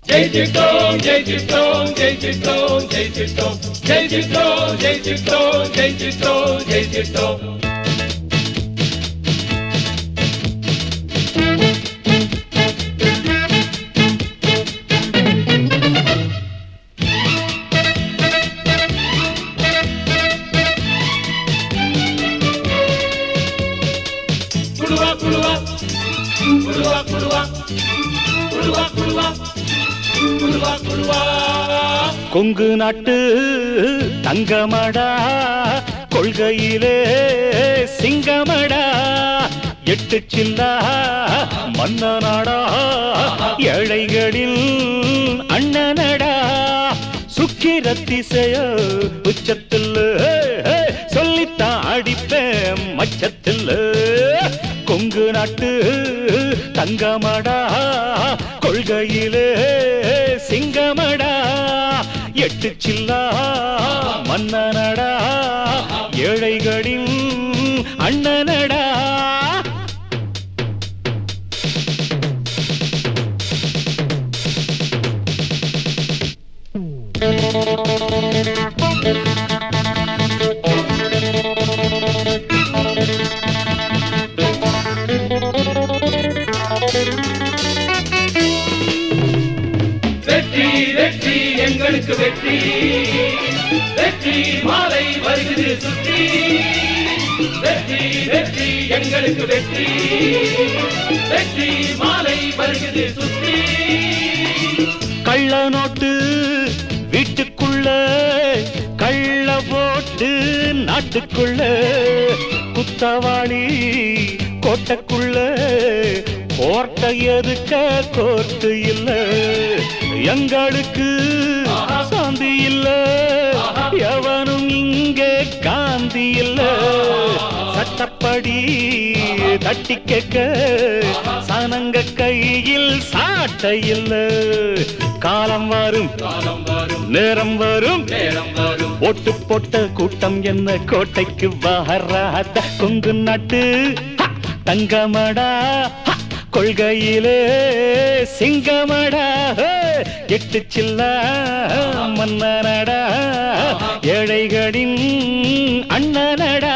ஜெயிச்சிட்டோம் ஜெயிச்சிட்டோம் ஜெயிச்சிட்டோம் ஜெயிச்சிட்டோம் ஜெயிச்சிட்டோம் ஜெயிச்சிட்டோம் ஜெயிச்சிட்டோம் ஜெயிச்சிட்டோம் குழுவா குழுவா குழுவா குழுவா குழுவா குழுவா குழுவா குழுவா கொங்கு நாட்டு தங்கமடா கொள்கையிலே சிங்கமடா எட்டு சில்லா மன்னனடா ஏழைகளின் அண்ணனடா சுக்கிரத்திசைய உச்சத்தில் சொல்லித்தான் அடிப்பேன் மச்சத்தில் கொங்கு நாட்டு தங்கமடா கொள்கையிலே சிங்கமடா எட்டு சில்லா மன்னனடா ஏழைகளின் அண்ணனடா வெற்றி வெற்றி எங்களுக்கு வெற்றி வெற்றி மாலை வருகிறது சுற்றி வெற்றி வெற்றி எங்களுக்கு வெற்றி வெற்றி மாலை வருகிறது சுற்றி கள்ள நோட்டு வீட்டுக்குள்ள கள்ள போட்டு நாட்டுக்குள்ள குத்தவாளி கோட்டைக்குள்ள கோர்ட்ட எதுக்க கோர்ட்டு இல்ல எங்களுக்கு சாந்தி இல்ல எவனும் இங்கே காந்தி இல்ல சட்டப்படி தட்டி கேட்க சனங்க கையில் சாட்டை இல்ல காலம் வரும் நேரம் வரும் ஓட்டு போட்ட கூட்டம் என்ன கோட்டைக்கு வராத கொங்கு நாட்டு தங்கமடா கொள்கையிலே சிங்கமடா எட்டு சில்லா மன்னனடா ஏழைகளின் அண்ணனடா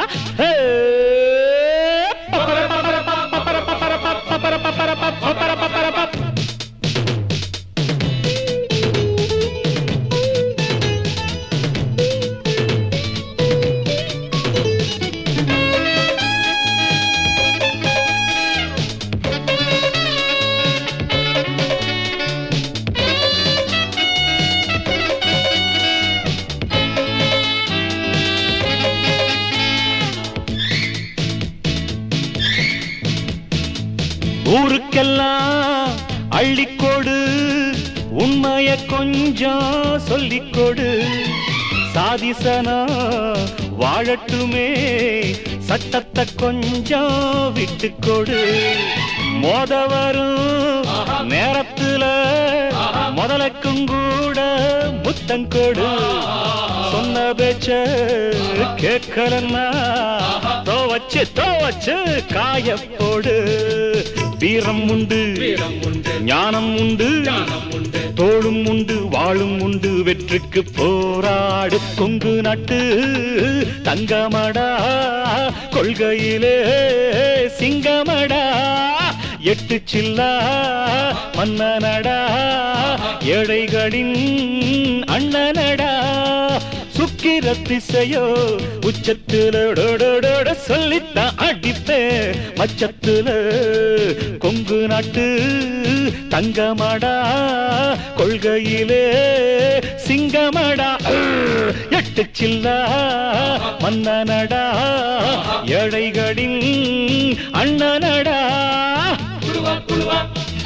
ஊருக்கெல்லாம் அள்ளிக்கொடு உண்மைய கொஞ்சம் சொல்லிக்கொடு சாதிசனா வாழட்டுமே சட்டத்தை கொஞ்சம் விட்டுக்கொடு மோத வரும் நேரத்துல முதலுக்கும் கூட முத்தங்கொடு சொன்ன பேச்ச கேட்கலன்னா தோவச்சு காயப்போடு வீரம் உண்டு ஞானம் உண்டு தோளும் உண்டு வாழும் உண்டு வெற்றிக்கு போராடு கொங்கு நாட்டு தங்கமடா கொள்கையிலே சிங்கமடா எட்டு சில்லா மன்னனடா ஏழைகளின் அண்ணனடா சுக்கிரத்திசையோ உச்சத்துல சொல்லித்தான் அடிப்பே மச்சத்துல கொங்கு நாட்டு தங்கமடா கொள்கையிலே சிங்கமடா எட்டு சில்லா மன்னனடா ஏழைகளின் அண்ணனடா குழுவா குழுவா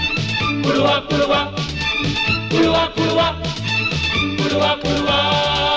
குழுவா குழுவா குழுவா குழுவா குழுவா குழுவா